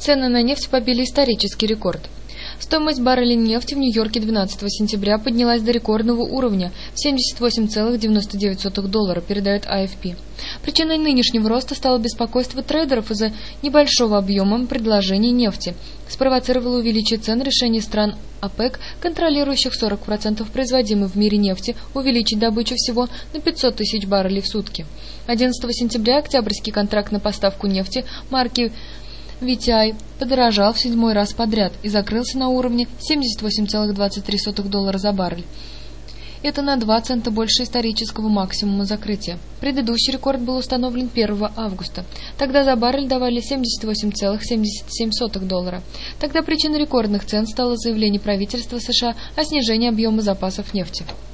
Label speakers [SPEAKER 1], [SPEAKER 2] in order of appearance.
[SPEAKER 1] Цены на нефть побили исторический рекорд. Стоимость барреля нефти в Нью-Йорке 12 сентября поднялась до рекордного уровня в $78,99, передает AFP. Причиной нынешнего роста стало беспокойство трейдеров из-за небольшого объема предложений нефти. Спровоцировало увеличение цен решение стран ОПЕК, контролирующих 40% производимой в мире нефти, увеличить добычу всего на 500 тысяч баррелей в сутки. 11 сентября октябрьский контракт на поставку нефти марки WTI подорожал в 7-й раз подряд и закрылся на уровне $78,23 за баррель. Это на 2 цента больше исторического максимума закрытия. Предыдущий рекорд был установлен 1 августа. Тогда за баррель давали $78,77. Тогда причиной рекордных цен стало заявление правительства США о снижении объема запасов нефти.